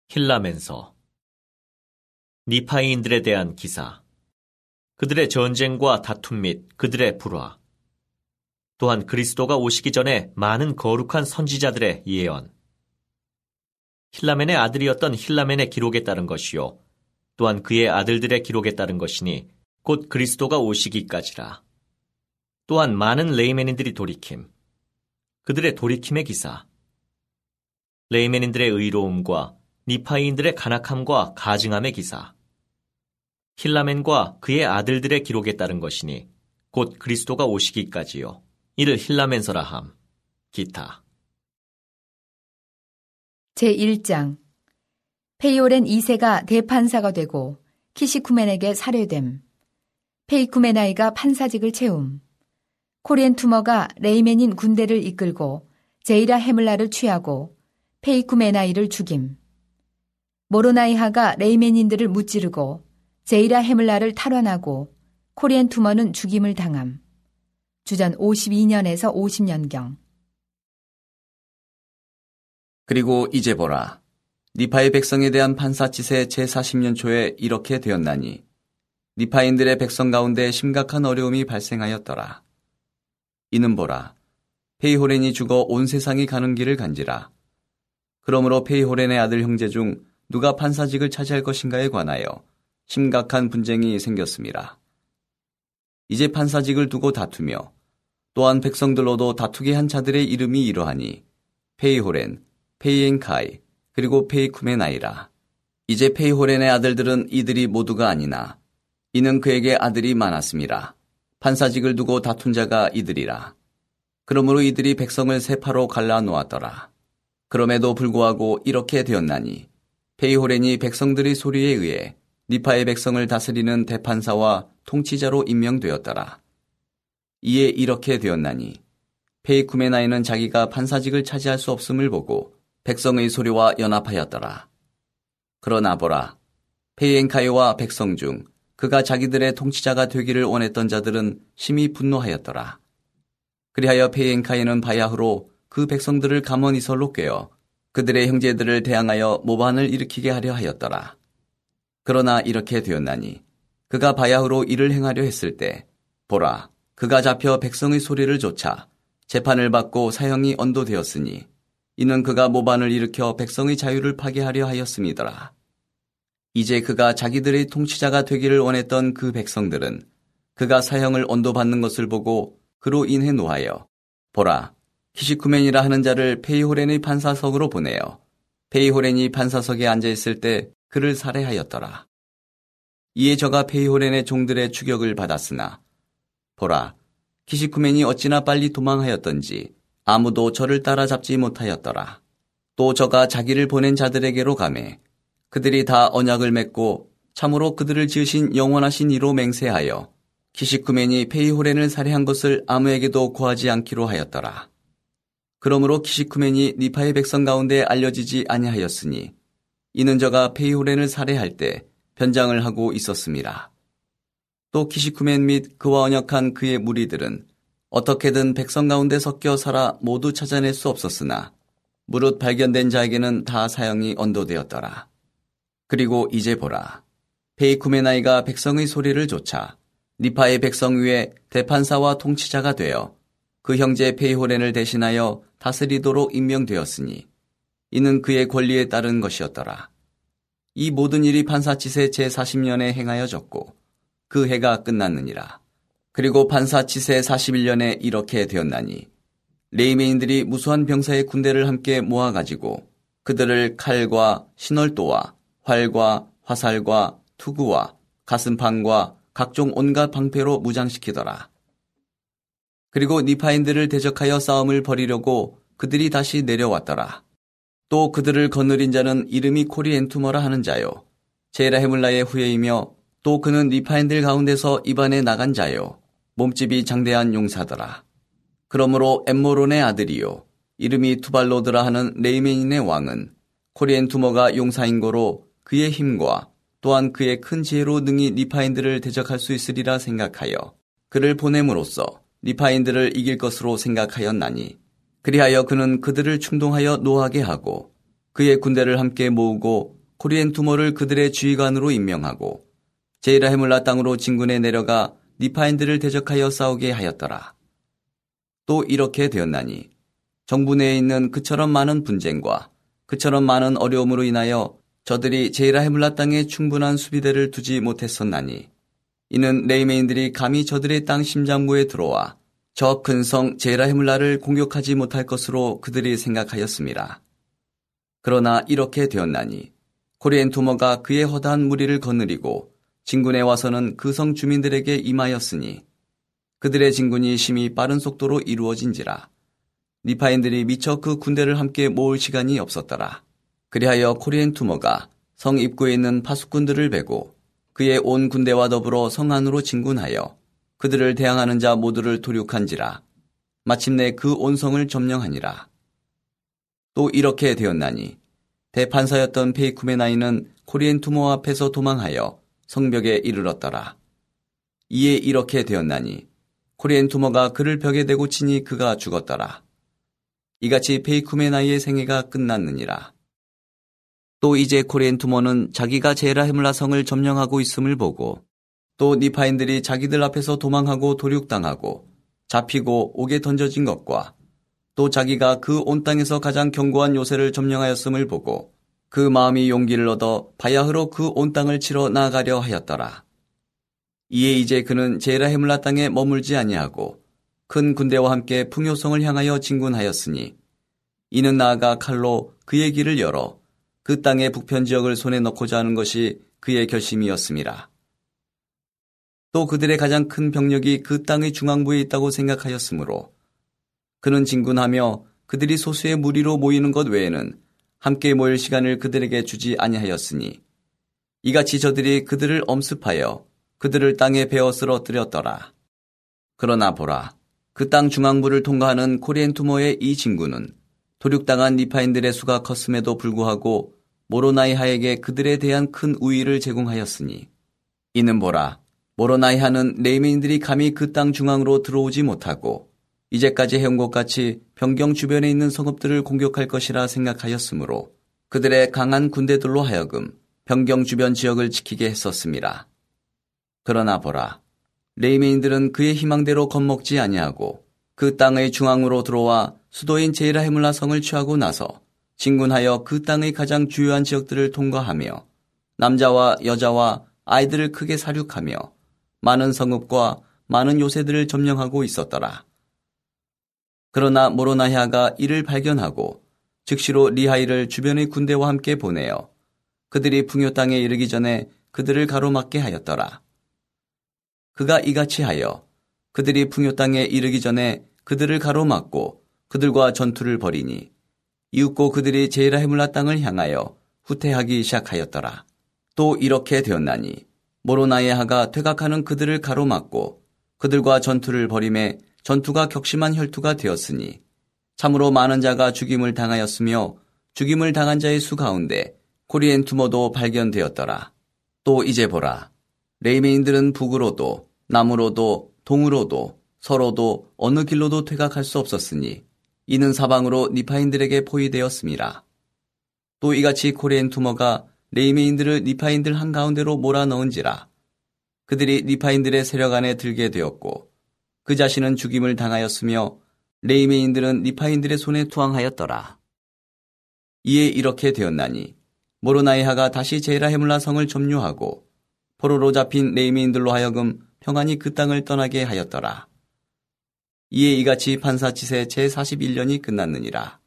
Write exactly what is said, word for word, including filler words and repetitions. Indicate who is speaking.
Speaker 1: 힐라멘서. 니파이인들에 대한 기사. 그들의 전쟁과 다툼 및 그들의 불화. 또한 그리스도가 오시기 전에 많은 거룩한 선지자들의 예언. 힐라멘의 아들이었던 힐라멘의 기록에 따른 것이요 또한 그의 아들들의 기록에 따른 것이니 곧 그리스도가 오시기까지라. 또한 많은 레이멘인들이 돌이킴. 그들의 돌이킴의 기사. 레이멘인들의 의로움과 니파이인들의 간악함과 가증함의 기사. 힐라멘과 그의 아들들의 기록에 따른 것이니 곧 그리스도가 오시기까지요. 이를 힐라멘서라 함. 기타.
Speaker 2: 제일 장. 페이오렌 이 세가 대판사가 되고 키시쿠멘에게 살해됨. 페이쿠메나이가 판사직을 채움. 코리엔 투머가 레이멘인 군대를 이끌고 제이라 헤물라를 취하고 페이쿠메나이를 죽임. 모로나이하가 레이멘인들을 무찌르고 제이라 헤물라를 탈환하고 코리엔 투머는 죽임을 당함. 주전 오십이 년에서 오십 년경.
Speaker 3: 그리고 이제 보라. 니파의 백성에 대한 판사짓의 제사십 년 초에 이렇게 되었나니 니파인들의 백성 가운데 심각한 어려움이 발생하였더라. 이는 보라. 페이호렌이 죽어 온 세상이 가는 길을 간지라. 그러므로 페이호렌의 아들 형제 중 누가 판사직을 차지할 것인가에 관하여 심각한 분쟁이 생겼습니다. 이제 판사직을 두고 다투며 또한 백성들로도 다투게 한 자들의 이름이 이러하니 페이호렌, 페이엔카이, 그리고 페이쿠메나이라. 이제 페이호렌의 아들들은 이들이 모두가 아니나 이는 그에게 아들이 많았습니다. 판사직을 두고 다툰 자가 이들이라. 그러므로 이들이 백성을 세 파로 갈라 놓았더라. 그럼에도 불구하고 이렇게 되었나니 페이호렌이 백성들의 소리에 의해 니파의 백성을 다스리는 대판사와 통치자로 임명되었더라. 이에 이렇게 되었나니 페이쿠메나이는 자기가 판사직을 차지할 수 없음을 보고 백성의 소리와 연합하였더라. 그러나 보라, 페이엔카이와 백성 중 그가 자기들의 통치자가 되기를 원했던 자들은 심히 분노하였더라. 그리하여 페이엔카이는 바야흐로 그 백성들을 감언이설로 꿰어 그들의 형제들을 대항하여 모반을 일으키게 하려 하였더라. 그러나 이렇게 되었나니 그가 바야흐로 이를 행하려 했을 때 보라, 그가 잡혀 백성의 소리를 좇아 재판을 받고 사형이 언도되었으니 이는 그가 모반을 일으켜 백성의 자유를 파괴하려 하였음이더라. 이제 그가 자기들의 통치자가 되기를 원했던 그 백성들은 그가 사형을 언도받는 것을 보고 그로 인해 노하여 보라, 키시쿠멘이라 하는 자를 페이호렌의 판사석으로 보내어 페이호렌이 판사석에 앉아있을 때 그를 살해하였더라. 이에 저가 페이호렌의 종들의 추격을 받았으나 보라, 키시쿠멘이 어찌나 빨리 도망하였던지 아무도 저를 따라잡지 못하였더라. 또 저가 자기를 보낸 자들에게로 가매 그들이 다 언약을 맺고 참으로 그들을 지으신 영원하신 이로 맹세하여 키시쿠멘이 페이호렌을 살해한 것을 아무에게도 고하지 않기로 하였더라. 그러므로 키시쿠멘이 니파의 백성 가운데 알려지지 아니하였으니 이는 저가 페이호렌을 살해할 때 변장을 하고 있었습니다. 또 키시쿠멘 및 그와 언약한 그의 무리들은 어떻게든 백성 가운데 섞여 살아 모두 찾아낼 수 없었으나 무릇 발견된 자에게는 다 사형이 언도되었더라. 그리고 이제 보라, 페이쿠메나이가 백성의 소리를 좇아 니파의 백성 위에 대판사와 통치자가 되어 그 형제 페이호렌을 대신하여 다스리도록 임명되었으니 이는 그의 권리에 따른 것이었더라. 이 모든 일이 판사짓의 제사십 년에 행하여졌고 그 해가 끝났느니라. 그리고 판사짓의 사십일 년에 이렇게 되었나니 레이메인들이 무수한 병사의 군대를 함께 모아가지고 그들을 칼과 신월도와 활과 화살과 투구와 가슴판과 각종 온갖 방패로 무장시키더라. 그리고 니파인들을 대적하여 싸움을 벌이려고 그들이 다시 내려왔더라. 또 그들을 거느린 자는 이름이 코리엔투머라 하는 자요, 제이라 헤물라의 후예이며 또 그는 니파인들 가운데서 입안에 나간 자요, 몸집이 장대한 용사더라. 그러므로 엠모론의 아들이요, 이름이 투발로드라 하는 레이멘인의 왕은 코리엔투머가 용사인 고로 그의 힘과 또한 그의 큰 지혜로 능히 니파인들을 대적할 수 있으리라 생각하여 그를 보냄으로써 니파인들을 이길 것으로 생각하였나니 그리하여 그는 그들을 충동하여 노하게 하고 그의 군대를 함께 모으고 코리엔 투모를 그들의 지휘관으로 임명하고 제이라헤물라 땅으로 진군해 내려가 니파인들을 대적하여 싸우게 하였더라. 또 이렇게 되었나니 정부 내에 있는 그처럼 많은 분쟁과 그처럼 많은 어려움으로 인하여 저들이 제이라헤물라 땅에 충분한 수비대를 두지 못했었나니 이는 레이메인들이 감히 저들의 땅 심장부에 들어와 저 큰 성 제이라헤물라를 공격하지 못할 것으로 그들이 생각하였습니다. 그러나 이렇게 되었나니 코리엔 투모가 그의 허다한 무리를 거느리고 진군에 와서는 그 성 주민들에게 임하였으니 그들의 진군이 심히 빠른 속도로 이루어진지라 니파인들이 미처 그 군대를 함께 모을 시간이 없었더라. 그리하여 코리엔 투모가 성 입구에 있는 파수꾼들을 베고 그의 온 군대와 더불어 성 안으로 진군하여 그들을 대항하는 자 모두를 도륙한지라 마침내 그 온 성을 점령하니라. 또 이렇게 되었나니 대판사였던 페이쿠메나이는 코리엔 투모 앞에서 도망하여 성벽에 이르렀더라. 이에 이렇게 되었나니 코리엔 투모가 그를 벽에 대고 치니 그가 죽었더라. 이같이 페이쿠메나이의 생애가 끝났느니라. 또 이제 코리엔 투모는 자기가 제이라헤물라 성을 점령하고 있음을 보고 또 니파인들이 자기들 앞에서 도망하고 도륙당하고 잡히고 옥에 던져진 것과 또 자기가 그 온 땅에서 가장 견고한 요새를 점령하였음을 보고 그 마음이 용기를 얻어 바야흐로 그 온 땅을 치러 나아가려 하였더라. 이에 이제 그는 제이라헤물라 땅에 머물지 아니하고 큰 군대와 함께 풍요성을 향하여 진군하였으니 이는 나아가 칼로 그의 길을 열어 그 땅의 북편 지역을 손에 넣고자 하는 것이 그의 결심이었음이라. 또 그들의 가장 큰 병력이 그 땅의 중앙부에 있다고 생각하였으므로 그는 진군하며 그들이 소수의 무리로 모이는 것 외에는 함께 모일 시간을 그들에게 주지 아니하였으니 이같이 저들이 그들을 엄습하여 그들을 땅에 베어 쓰러뜨렸더라. 그러나 보라, 그 땅 중앙부를 통과하는 코리엔 투모의 이 진군은 도륙당한 니파인들의 수가 컸음에도 불구하고 모로나이하에게 그들에 대한 큰 우위를 제공하였으니 이는 보라, 모로나이하는 레이메인들이 감히 그 땅 중앙으로 들어오지 못하고 이제까지 해온 것 같이 변경 주변에 있는 성읍들을 공격할 것이라 생각하였으므로 그들의 강한 군대들로 하여금 변경 주변 지역을 지키게 했었습니다. 그러나 보라, 레이메인들은 그의 희망대로 겁먹지 아니하고 그 땅의 중앙으로 들어와 수도인 제이라헤물라 성을 취하고 나서 진군하여 그 땅의 가장 주요한 지역들을 통과하며 남자와 여자와 아이들을 크게 살육하며 많은 성읍과 많은 요새들을 점령하고 있었더라. 그러나 모로나히아가 이를 발견하고 즉시로 리하이를 주변의 군대와 함께 보내어 그들이 풍요 땅에 이르기 전에 그들을 가로막게 하였더라. 그가 이같이 하여 그들이 풍요 땅에 이르기 전에 그들을 가로막고 그들과 전투를 벌이니 이윽고 그들이 제이라헤물라 땅을 향하여 후퇴하기 시작하였더라. 또 이렇게 되었나니 모로나이아가 퇴각하는 그들을 가로막고 그들과 전투를 벌임에 전투가 격심한 혈투가 되었으니 참으로 많은 자가 죽임을 당하였으며 죽임을 당한 자의 수 가운데 코리엔 투모도 발견되었더라. 또 이제 보라, 레이메인들은 북으로도 남으로도 동으로도 서로도 어느 길로도 퇴각할 수 없었으니 이는 사방으로 니파인들에게 포위되었음이라. 또 이같이 코리엔 투모가 레이메인들을 니파인들 한가운데로 몰아넣은지라. 그들이 니파인들의 세력 안에 들게 되었고 그 자신은 죽임을 당하였으며 레이메인들은 니파인들의 손에 투항하였더라. 이에 이렇게 되었나니 모로나이하가 다시 제이라헤물라 성을 점유하고 포로로 잡힌 레이메인들로 하여금 평안히 그 땅을 떠나게 하였더라. 이에 이같이 판사치세 제사십일 년이 끝났느니라.